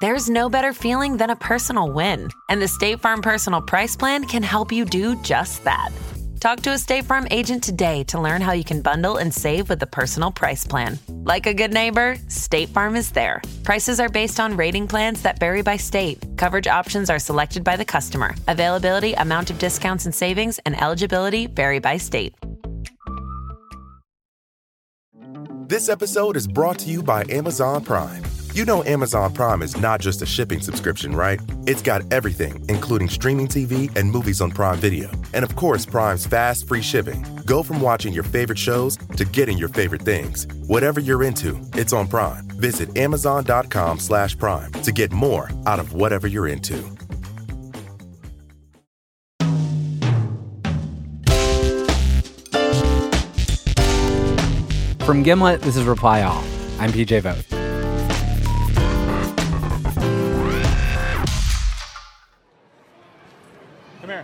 There's no better feeling than a personal win. And the State Farm Personal Price Plan can help you do just that. Talk to a State Farm agent today to learn how you can bundle and save with the Personal Price Plan. Like a good neighbor, State Farm is there. Prices are based on rating plans that vary by state. Coverage options are selected by the customer. Availability, amount of discounts and savings, and eligibility vary by state. This episode is brought to you by Amazon Prime. You know Amazon Prime is not just a shipping subscription, right? It's got everything, including streaming TV and movies on Prime Video. And of course, Prime's fast, free shipping. Go from watching your favorite shows to getting your favorite things. Whatever you're into, it's on Prime. Visit Amazon.com/Prime to get more out of whatever you're into. From Gimlet, this is Reply All. I'm PJ Vogt. Come here.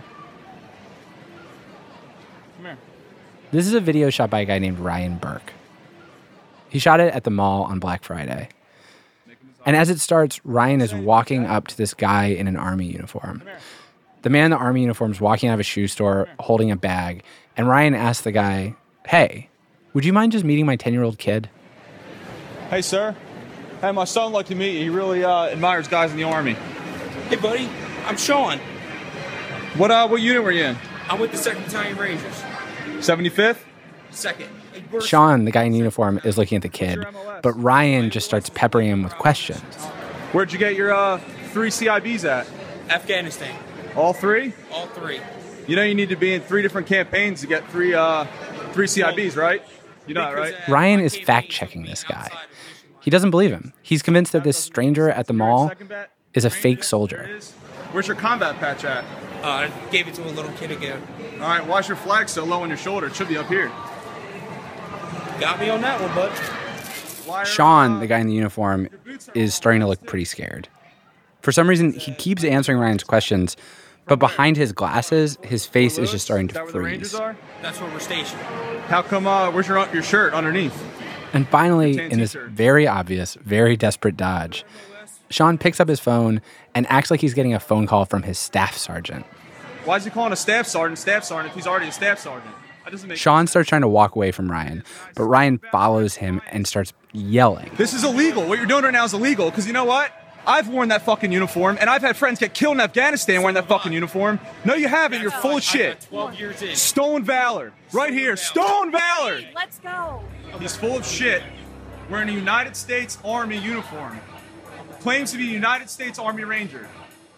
This is a video shot by a guy named Ryan Burke. He shot it at the mall on Black Friday. And as it starts, Ryan is walking up to this guy in an army uniform. The man in the army uniform is walking out of a shoe store holding a bag, and Ryan asks the guy, "Hey, would you mind just meeting my 10-year-old kid?" Hey, sir. Hey, my son would like to meet you. He really admires guys in the Army. Hey, buddy. I'm Sean. What unit were you in? I'm with the 2nd Battalion Rangers. 75th? 2nd. Sean, the guy in uniform, is looking at the kid, but Ryan just starts peppering him with questions. Where'd you get your 3 CIBs at? Afghanistan. All 3? All 3. You know you need to be in 3 different campaigns to get 3 CIBs, right? You know that, right? Ryan is fact-checking this guy. He doesn't believe him. He's convinced that this stranger at the mall is a fake soldier. Where's your combat patch at? I gave it to a little kid again. All right, why's your flag so low on your shoulder? It should be up here. Got me on that one, bud. Sean, the guy in the uniform, is starting to look pretty scared. For some reason, he keeps answering Ryan's questions, but behind his glasses, his face is just starting to freeze. That's where we're stationed. How come, where's your shirt underneath? And finally, in this very obvious, very desperate dodge, Sean picks up his phone and acts like he's getting a phone call from his staff sergeant. Why is he calling a staff sergeant if he's already a staff sergeant? That doesn't make Sean starts trying to walk away from Ryan, but Ryan follows him and starts yelling. This is illegal. What you're doing right now is illegal, because you know what? I've worn that fucking uniform, and I've had friends get killed in Afghanistan wearing that fucking uniform. No, you haven't. You're full of shit. 12 years in. Stolen valor. Right here. Stolen valor. Let's go. He's full of shit. Wearing a United States Army uniform. Claims to be a United States Army Ranger.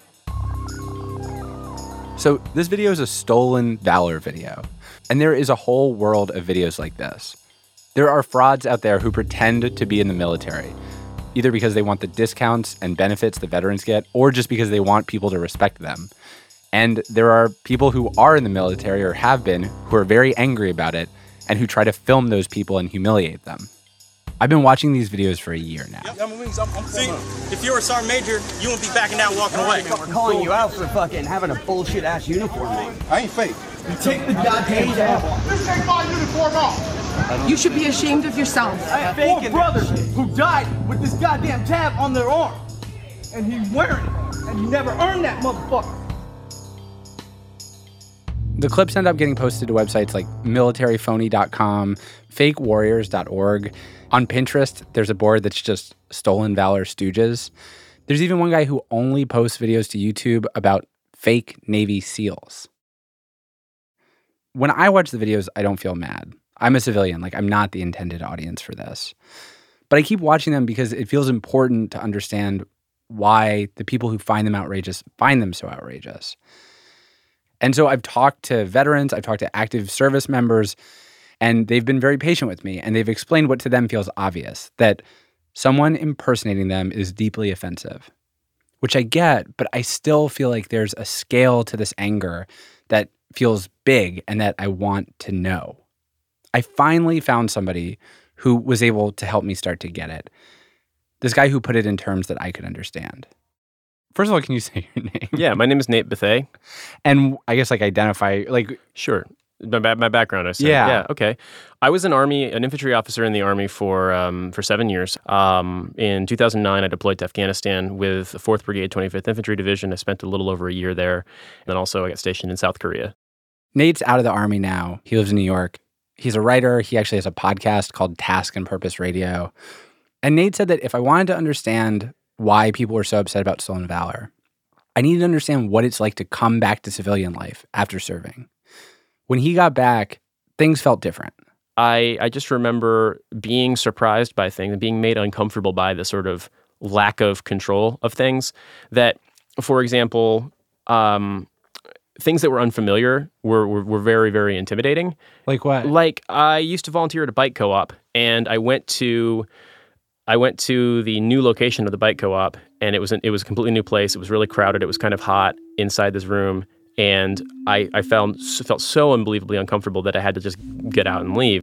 So this video is a stolen valor video. And there is a whole world of videos like this. There are frauds out there who pretend to be in the military, either because they want the discounts and benefits the veterans get, or just because they want people to respect them. And there are people who are in the military or have been who are very angry about it and who try to film those people and humiliate them. I've been watching these videos for a year now. See, if you were a sergeant major, you wouldn't be backing down walking away. We're calling you out for fucking having a bullshit-ass uniform, man. I ain't fake. You take the goddamn tab off. Just take my uniform off. You should be ashamed of yourself. I have 4 brothers who died with this goddamn tab on their arm. And he's wearing it. And he never earned that motherfucker. The clips end up getting posted to websites like militaryphony.com, fakewarriors.org. On Pinterest, there's a board that's just Stolen Valor Stooges. There's even one guy who only posts videos to YouTube about fake Navy SEALs. When I watch the videos, I don't feel mad. I'm a civilian. I'm not the intended audience for this. But I keep watching them because it feels important to understand why the people who find them outrageous find them so outrageous. And so I've talked to veterans, I've talked to active service members, and they've been very patient with me, and they've explained what to them feels obvious, that someone impersonating them is deeply offensive, which I get, but I still feel like there's a scale to this anger that feels big and that I want to know. I finally found somebody who was able to help me start to get it. This guy who put it in terms that I could understand. First of all, can you say your name? Yeah, my name is Nate Bethea. And I guess identify, Sure. My background, I said. Yeah. Yeah, okay. I was an infantry officer in the Army for 7 years. In 2009, I deployed to Afghanistan with the 4th Brigade, 25th Infantry Division. I spent a little over a year there. And then also I got stationed in South Korea. Nate's out of the Army now. He lives in New York. He's a writer. He actually has a podcast called Task and Purpose Radio. And Nate said that if I wanted to understand why people were so upset about stolen valor, I needed to understand what it's like to come back to civilian life after serving. When he got back, things felt different. I just remember being surprised by things and being made uncomfortable by the sort of lack of control of things. That, for example, things that were unfamiliar were very, very intimidating. Like what? Like I used to volunteer at a bike co-op, and I went to the new location of the bike co-op, and it was a completely new place. It was really crowded. It was kind of hot inside this room. And I felt so unbelievably uncomfortable that I had to just get out and leave.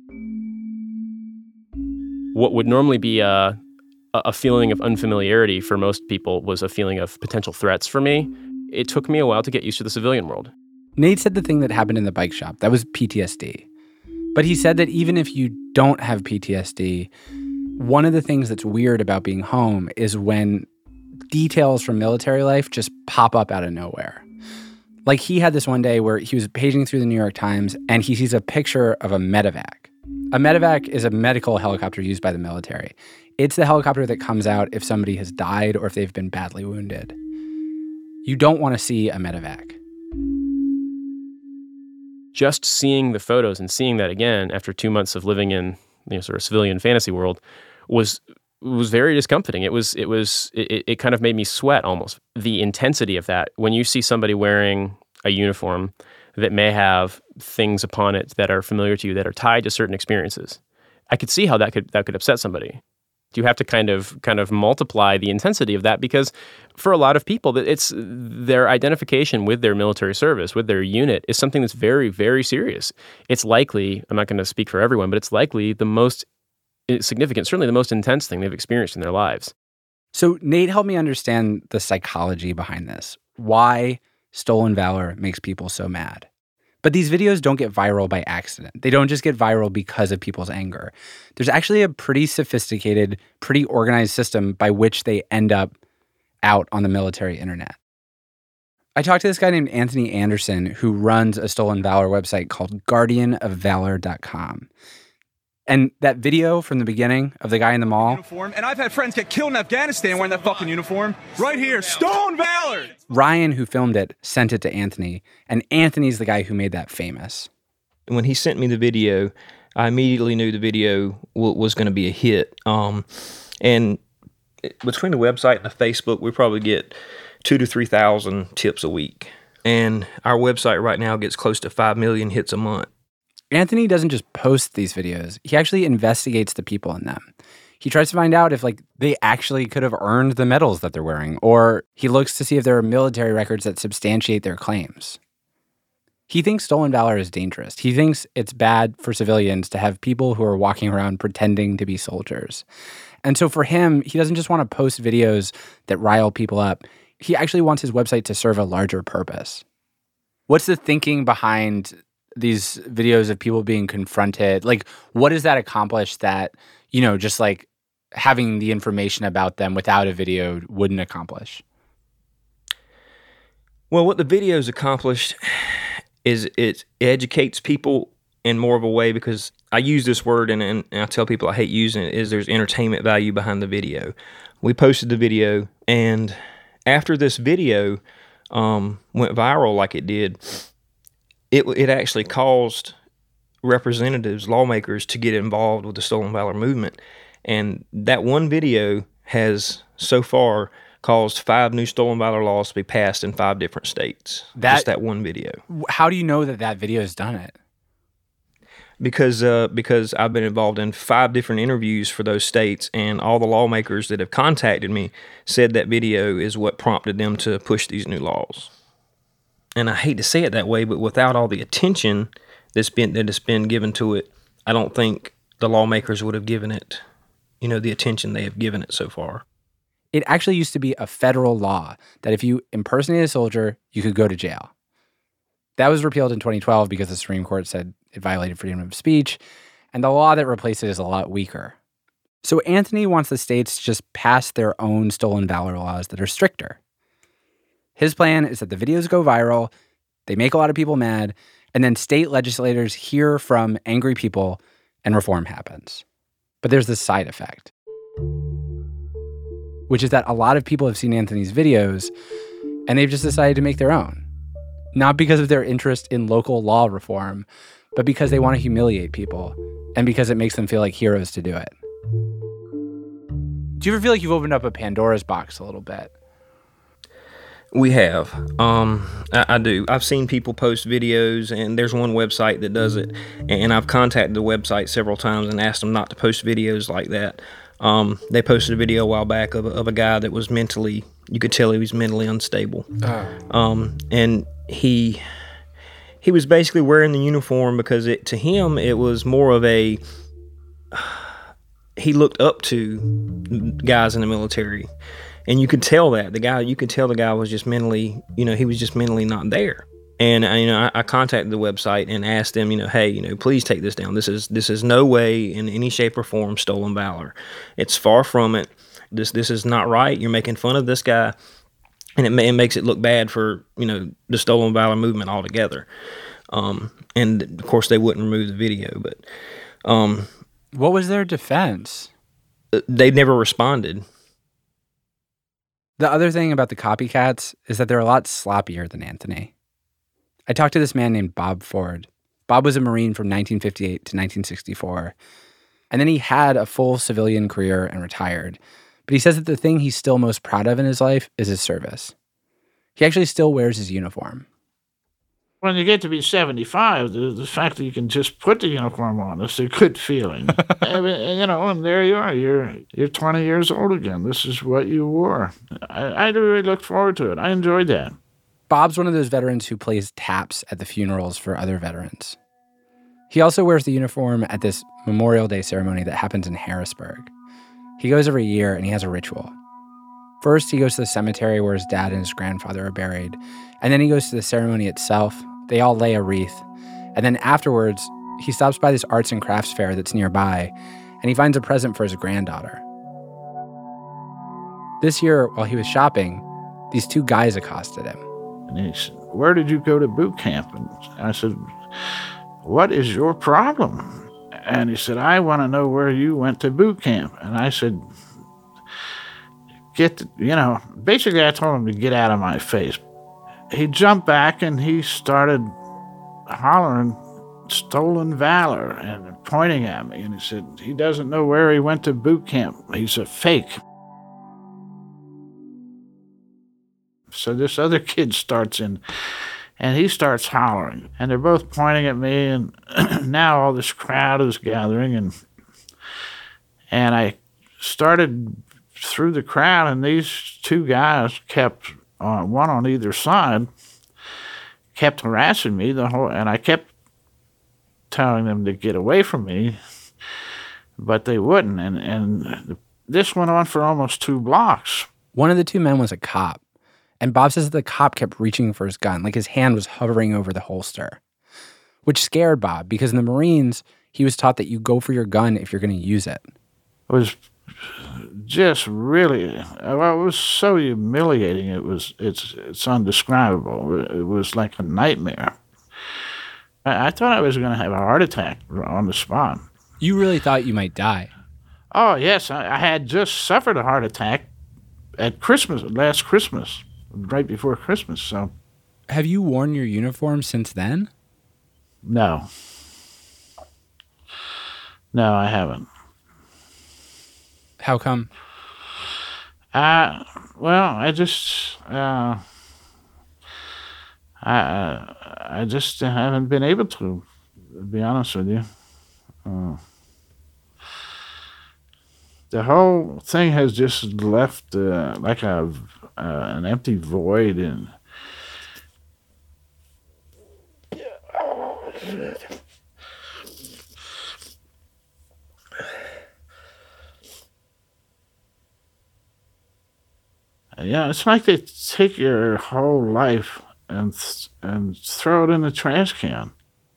What would normally be a feeling of unfamiliarity for most people was a feeling of potential threats for me. It took me a while to get used to the civilian world. Nate said the thing that happened in the bike shop, that was PTSD. But he said that even if you don't have PTSD, one of the things that's weird about being home is when details from military life just pop up out of nowhere. Like he had this one day where he was paging through the New York Times and he sees a picture of a medevac. A medevac is a medical helicopter used by the military. It's the helicopter that comes out if somebody has died or if they've been badly wounded. You don't want to see a medevac. Just seeing the photos and seeing that again after 2 months of living in sort of civilian fantasy world was very discomforting. It kind of made me sweat almost. The intensity of that, when you see somebody wearing a uniform that may have things upon it that are familiar to you, that are tied to certain experiences, I could see how that could upset somebody. You have to kind of multiply the intensity of that, because for a lot of people, it's their identification with their military service, with their unit, is something that's very, very serious. It's likely, I'm not going to speak for everyone, but it's likely the most significant, certainly the most intense thing they've experienced in their lives. So Nate helped me understand the psychology behind this, why stolen valor makes people so mad. But these videos don't get viral by accident. They don't just get viral because of people's anger. There's actually a pretty sophisticated, pretty organized system by which they end up out on the military internet. I talked to this guy named Anthony Anderson who runs a stolen valor website called guardianofvalor.com. And that video from the beginning of the guy in the mall. Uniform, and I've had friends get killed in Afghanistan wearing that fucking uniform. Right here, Stolen Valor! Ryan, who filmed it, sent it to Anthony. And Anthony's the guy who made that famous. When he sent me the video, I immediately knew the video was going to be a hit. And between the website and the Facebook, we probably get 2,000 to 3,000 tips a week. And our website right now gets close to 5 million hits a month. Anthony doesn't just post these videos. He actually investigates the people in them. He tries to find out if they actually could have earned the medals that they're wearing, or he looks to see if there are military records that substantiate their claims. He thinks stolen valor is dangerous. He thinks it's bad for civilians to have people who are walking around pretending to be soldiers. And so for him, he doesn't just want to post videos that rile people up. He actually wants his website to serve a larger purpose. What's the thinking behind these videos of people being confronted? What does that accomplish that, just having the information about them without a video wouldn't accomplish? Well, what the videos accomplished is it educates people in more of a way, because I use this word and I tell people I hate using it, is there's entertainment value behind the video. We posted the video, and after this video went viral like it did, it actually caused representatives, lawmakers, to get involved with the Stolen Valor movement. And that one video has so far caused 5 new Stolen Valor laws to be passed in 5 different states. Just that one video. How do you know that video has done it? Because I've been involved in 5 different interviews for those states, and all the lawmakers that have contacted me said that video is what prompted them to push these new laws. And I hate to say it that way, but without all the attention that's been given to it, I don't think the lawmakers would have given it, the attention they have given it so far. It actually used to be a federal law that if you impersonated a soldier, you could go to jail. That was repealed in 2012 because the Supreme Court said it violated freedom of speech, and the law that replaced it is a lot weaker. So Anthony wants the states to just pass their own stolen valor laws that are stricter. His plan is that the videos go viral, they make a lot of people mad, and then state legislators hear from angry people and reform happens. But there's this side effect, which is that a lot of people have seen Anthony's videos and they've just decided to make their own. Not because of their interest in local law reform, but because they want to humiliate people and because it makes them feel like heroes to do it. Do you ever feel like you've opened up a Pandora's box a little bit? We have. I do. I've seen people post videos, and there's one website that does it, and I've contacted the website several times and asked them not to post videos like that. They posted a video a while back of a guy that was mentally, you could tell he was mentally unstable. And he was basically wearing the uniform because to him it was more of a, he looked up to guys in the military. And you could tell that the guy was just mentally, he was just mentally not there. And I contacted the website and asked them, hey, please take this down. This is no way in any shape or form stolen valor. It's far from it. This is not right. You're making fun of this guy, and it makes it look bad for the stolen valor movement altogether. And of course they wouldn't remove the video, but what was their defense? They never responded. The other thing about the copycats is that they're a lot sloppier than Anthony. I talked to this man named Bob Ford. Bob was a Marine from 1958 to 1964, and then he had a full civilian career and retired. But he says that the thing he's still most proud of in his life is his service. He actually still wears his uniform. When you get to be 75, the fact that you can just put the uniform on is a good feeling. And there you are. You're 20 years old again. This is what you wore. I really looked forward to it. I enjoyed that. Bob's one of those veterans who plays taps at the funerals for other veterans. He also wears the uniform at this Memorial Day ceremony that happens in Harrisburg. He goes every year and he has a ritual. First, he goes to the cemetery where his dad and his grandfather are buried, and then he goes to the ceremony itself. They all lay a wreath, and then afterwards, he stops by this arts and crafts fair that's nearby, and he finds a present for his granddaughter. This year, while he was shopping, these two guys accosted him. And he said, "Where did you go to boot camp?" And I said, "What is your problem?" And he said, "I want to know where you went to boot camp." And I said, basically I told him to get out of my face. He jumped back and he started hollering stolen valor and pointing at me. And he said, he doesn't know where he went to boot camp. He's a fake. So this other kid starts in and he starts hollering. And they're both pointing at me, and now all this crowd is gathering. And I started through the crowd, and these two guys kept, one on either side, kept harassing me and I kept telling them to get away from me, but they wouldn't. And this went on for almost 2 blocks. One of the two men was a cop, and Bob says that the cop kept reaching for his gun, like his hand was hovering over the holster, which scared Bob because in the Marines, he was taught that you go for your gun if you're going to use it. It was just really, it was so humiliating. It's undescribable. It was like a nightmare. I thought I was going to have a heart attack on the spot. You really thought you might die? Oh, yes. I had just suffered a heart attack at last Christmas, right before Christmas. So, have you worn your uniform since then? No. No, I haven't. How come? Well, I just haven't been able to be honest with you. The whole thing has just left like an empty void, and yeah, it's like they take your whole life and throw it in the trash can.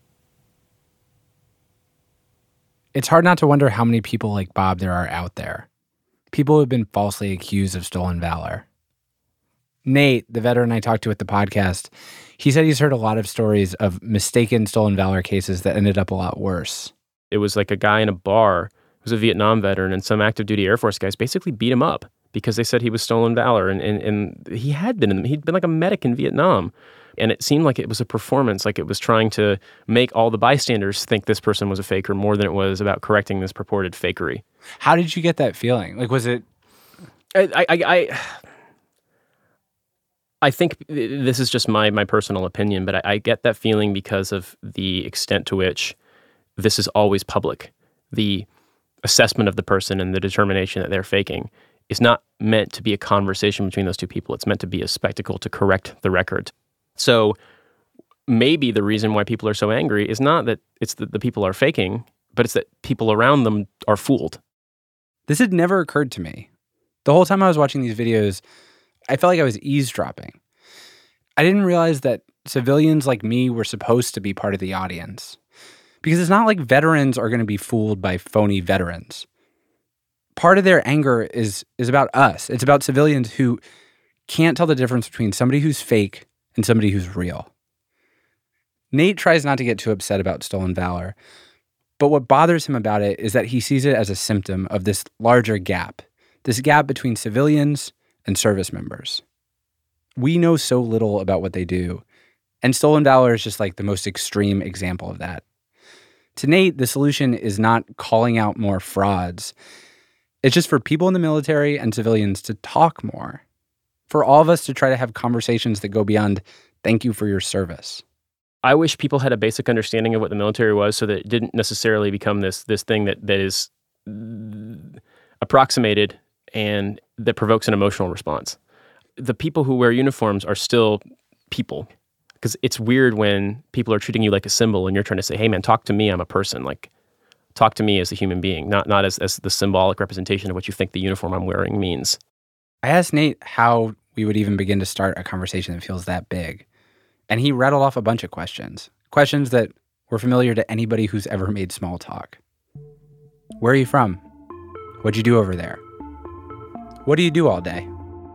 It's hard not to wonder how many people like Bob there are out there. People who have been falsely accused of stolen valor. Nate, the veteran I talked to at the podcast, he said he's heard a lot of stories of mistaken stolen valor cases that ended up a lot worse. It was like a guy in a bar who was a Vietnam veteran, and some active duty Air Force guys basically beat him up because they said he was stolen valor, and he'd been like a medic in Vietnam. And it seemed like it was a performance, like it was trying to make all the bystanders think this person was a faker more than it was about correcting this purported fakery. How did you get that feeling? Like, was it... I think this is just my personal opinion, but I get that feeling because of the extent to which this is always public. The assessment of the person and the determination that they're faking is not meant to be a conversation between those two people. It's meant to be a spectacle to correct the record. So maybe the reason why people are so angry is not that it's that the people are faking, but it's that people around them are fooled. This had never occurred to me. The whole time I was watching these videos, I felt like I was eavesdropping. I didn't realize that civilians like me were supposed to be part of the audience. Because it's not like veterans are going to be fooled by phony veterans. Part of their anger is about us. It's about civilians who can't tell the difference between somebody who's fake and somebody who's real. Nate tries not to get too upset about stolen valor, but what bothers him about it is that he sees it as a symptom of this larger gap, this gap between civilians and service members. We know so little about what they do, and stolen valor is just like the most extreme example of that. To Nate, the solution is not calling out more frauds. It's just for people in the military and civilians to talk more. For all of us to try to have conversations that go beyond, thank you for your service. I wish people had a basic understanding of what the military was so that it didn't necessarily become this thing that is approximated and that provokes an emotional response. The people who wear uniforms are still people. Because it's weird when people are treating you like a symbol and you're trying to say, hey man, talk to me, I'm a person. Like, talk to me as a human being, not as the symbolic representation of what you think the uniform I'm wearing means. I asked Nate how we would even begin to start a conversation that feels that big. And he rattled off a bunch of questions. Questions that were familiar to anybody who's ever made small talk. Where are you from? What'd you do over there? What do you do all day?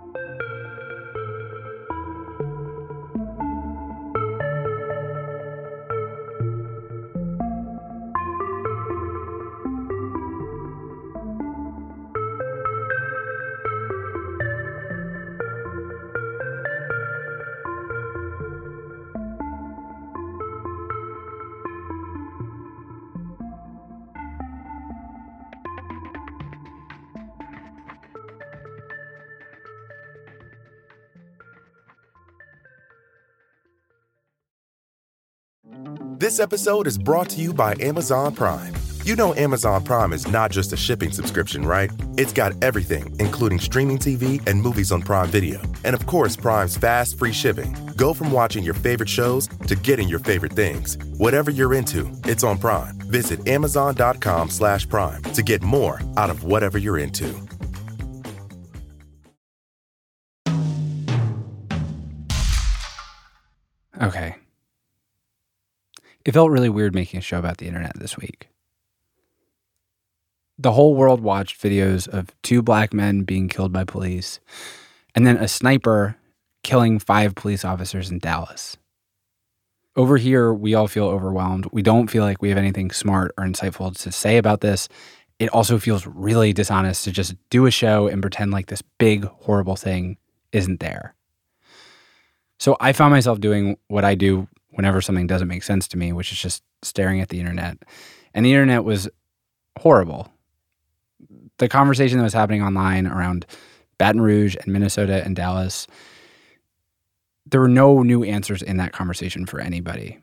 This episode is brought to you by Amazon Prime. You know Amazon Prime is not just a shipping subscription, right? It's got everything, including streaming TV and movies on Prime Video. And of course, Prime's fast, free shipping. Go from watching your favorite shows to getting your favorite things. Whatever you're into, it's on Prime. Visit Amazon.com/Prime to get more out of whatever you're into. Okay. It felt really weird making a show about the internet this week. The whole world watched videos of 2 black men being killed by police, and then a sniper killing 5 police officers in Dallas. Over here, we all feel overwhelmed. We don't feel like we have anything smart or insightful to say about this. It also feels really dishonest to just do a show and pretend like this big, horrible thing isn't there. So I found myself doing what I do whenever something doesn't make sense to me, which is just staring at the internet. And the internet was horrible. The conversation that was happening online around Baton Rouge and Minnesota and Dallas, there were no new answers in that conversation for anybody.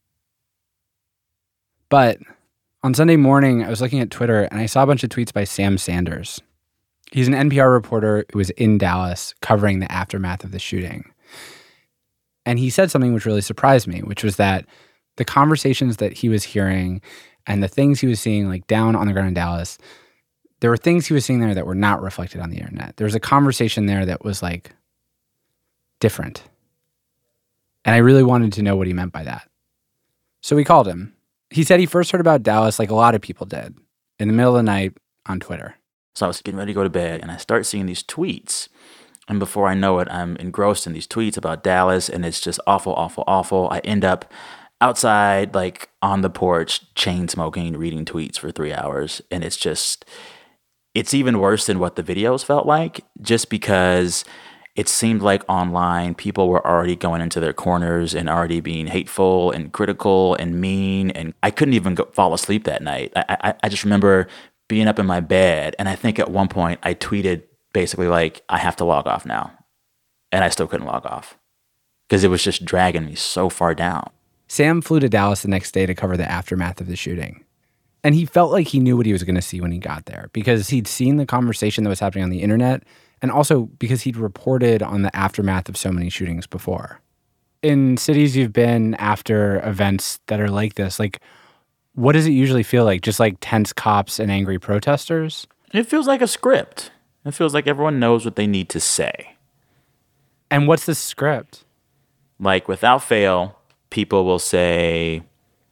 But on Sunday morning, I was looking at Twitter and I saw a bunch of tweets by Sam Sanders. He's an NPR reporter who was in Dallas covering the aftermath of the shooting. And he said something which really surprised me, which was that the conversations that he was hearing and the things he was seeing like down on the ground in Dallas, there were things he was seeing there that were not reflected on the internet. There was a conversation there that was like different. And I really wanted to know what he meant by that. So we called him. He said he first heard about Dallas like a lot of people did, in the middle of the night on Twitter. So I was getting ready to go to bed, and I start seeing these tweets. And before I know it, I'm engrossed in these tweets about Dallas, and it's just awful, awful, awful. I end up outside, like on the porch, chain smoking, reading tweets for 3 hours. And it's even worse than what the videos felt like, just because it seemed like online people were already going into their corners and already being hateful and critical and mean. And I couldn't even fall asleep that night. I just remember being up in my bed. And I think at one point I tweeted basically like, I have to log off now. And I still couldn't log off because it was just dragging me so far down. Sam flew to Dallas the next day to cover the aftermath of the shooting. And he felt like he knew what he was going to see when he got there because he'd seen the conversation that was happening on the internet, and also because he'd reported on the aftermath of so many shootings before. In cities you've been after events that are like this, like, what does it usually feel like? Just like tense cops and angry protesters? It feels like a script. It feels like everyone knows what they need to say. And what's the script? Like, without fail, people will say,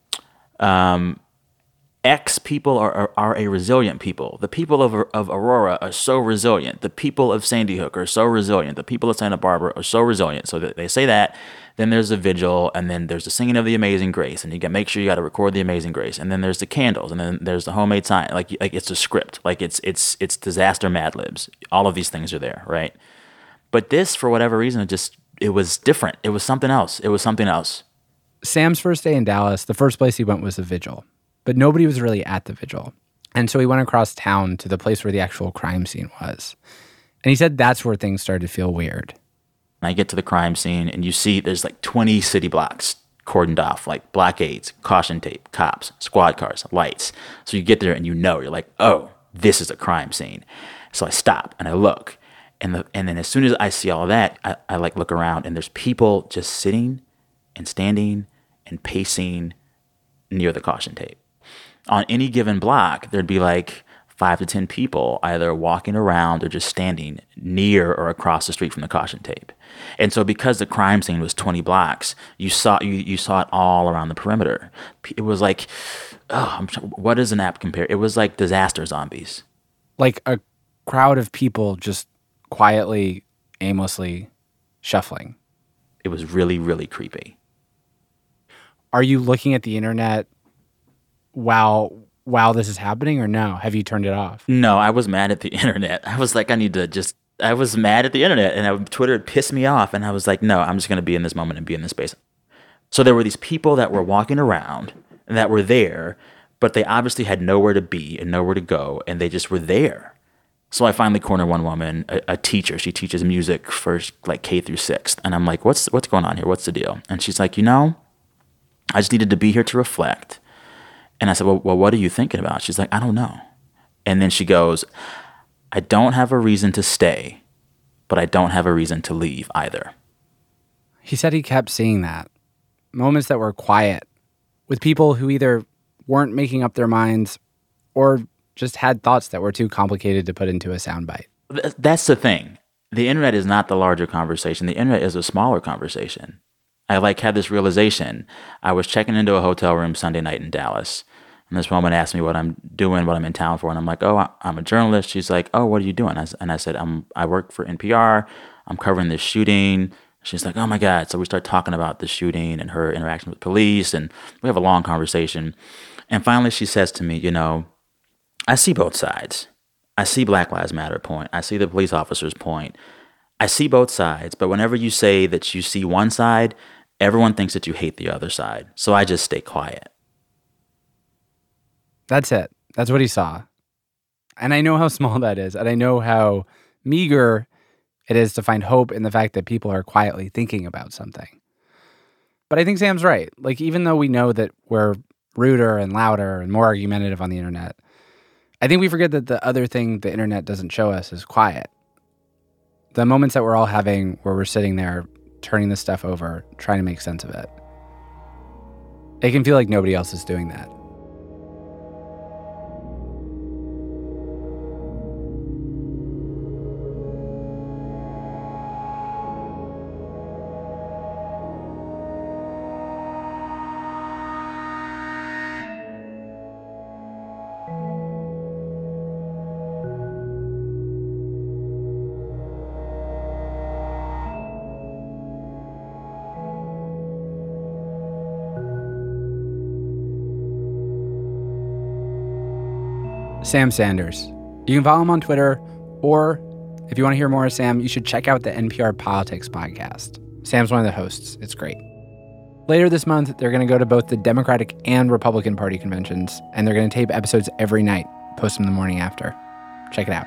X people are a resilient people. The people of Aurora are so resilient. The people of Sandy Hook are so resilient. The people of Santa Barbara are so resilient. So that they say that. Then there's a vigil, and then there's the singing of the Amazing Grace, and you got make sure you got to record the Amazing Grace, and then there's the candles, and then there's the homemade sign. Like it's a script. Like it's disaster Mad Libs. All of these things are there, right? But this, for whatever reason, it was different. It was something else. Sam's first day in Dallas, the first place he went was the vigil. But nobody was really at the vigil. And so he went across town to the place where the actual crime scene was. And he said that's where things started to feel weird. I get to the crime scene, and you see there's like 20 city blocks cordoned off, like blockades, caution tape, cops, squad cars, lights. So you get there, and you're like, oh, this is a crime scene. So I stop, and I look. And then as soon as I see all of that, I like look around, and there's people just sitting and standing and pacing near the caution tape. On any given block, there'd be like 5 to 10 people either walking around or just standing near or across the street from the caution tape. And so because the crime scene was 20 blocks, you saw it all around the perimeter. It was like, what does an app compare? It was like disaster zombies. Like a crowd of people just quietly, aimlessly shuffling. It was really, really creepy. Are you looking at the internet while this is happening, or no? Have you turned it off? No, I was mad at the internet. I was like, I was mad at the internet, and Twitter had pissed me off, and I was like, no, I'm just going to be in this moment and be in this space. So there were these people that were walking around and that were there, but they obviously had nowhere to be and nowhere to go, and they just were there. So I finally corner one woman, a teacher. She teaches music for like K through 6th, and I'm like, what's going on here? What's the deal? And she's like, I just needed to be here to reflect. And I said, well, what are you thinking about? She's like, I don't know. And then she goes, I don't have a reason to stay, but I don't have a reason to leave either. He said he kept seeing that. Moments that were quiet, with people who either weren't making up their minds or just had thoughts that were too complicated to put into a soundbite. That's the thing. The internet is not the larger conversation. The internet is a smaller conversation. I had this realization. I was checking into a hotel room Sunday night in Dallas, and this woman asked me what I'm doing, what I'm in town for, and I'm like, oh, I'm a journalist. She's like, oh, what are you doing? And I said, I work for NPR. I'm covering this shooting. She's like, oh my God. So we start talking about the shooting and her interaction with police, and we have a long conversation. And finally she says to me, I see both sides. I see Black Lives Matter point. I see the police officer's point. I see both sides, but whenever you say that you see one side, everyone thinks that you hate the other side. So I just stay quiet. That's it. That's what he saw. And I know how small that is. And I know how meager it is to find hope in the fact that people are quietly thinking about something. But I think Sam's right. Even though we know that we're ruder and louder and more argumentative on the internet, I think we forget that the other thing the internet doesn't show us is quiet. The moments that we're all having where we're sitting there turning this stuff over, trying to make sense of it. It can feel like nobody else is doing that. Sam Sanders. You can follow him on Twitter, or if you want to hear more of Sam, you should check out the NPR Politics podcast. Sam's one of the hosts. It's great. Later this month, they're going to go to both the Democratic and Republican Party conventions, and they're going to tape episodes every night, post them the morning after. Check it out.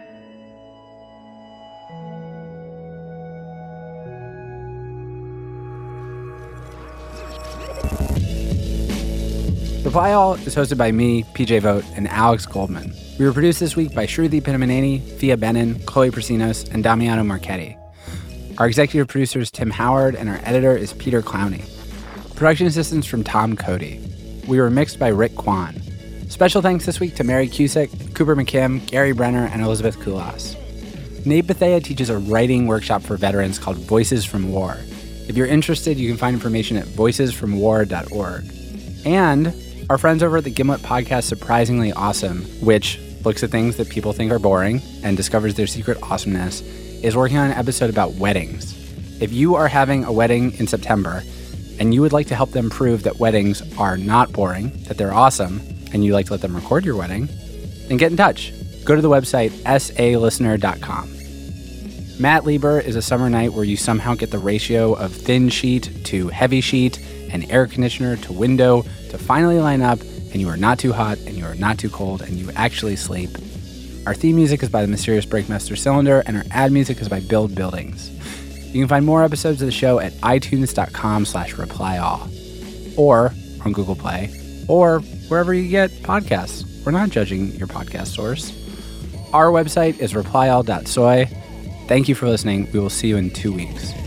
Reply All is hosted by me, PJ Vogt, and Alex Goldman. We were produced this week by Shruti Pinamaneni, Thea Benin, Chloe Prasinos, and Damiano Marchetti. Our executive producer is Tim Howard, and our editor is Peter Clowney. Production assistance from Tom Cody. We were mixed by Rick Kwan. Special thanks this week to Mary Cusick, Cooper McKim, Gary Brenner, and Elizabeth Kulas. Nate Bethea teaches a writing workshop for veterans called Voices from War. If you're interested, you can find information at voicesfromwar.org. And our friends over at the Gimlet podcast Surprisingly Awesome, which looks at things that people think are boring and discovers their secret awesomeness, is working on an episode about weddings. If you are having a wedding in September and you would like to help them prove that weddings are not boring, that they're awesome, and you'd like to let them record your wedding, then get in touch. Go to the website salistener.com. Matt Lieber is a summer night where you somehow get the ratio of thin sheet to heavy sheet and air conditioner to window to finally line up, and you are not too hot and you are not too cold and you actually sleep. Our theme music is by the Mysterious Breakmaster Cylinder, and our ad music is by Build Buildings. You can find more episodes of the show at itunes.com/replyall, or on Google Play, or wherever you get podcasts. We're not judging your podcast source. Our website is replyall.soy. Thank you for listening. We will see you in 2 weeks.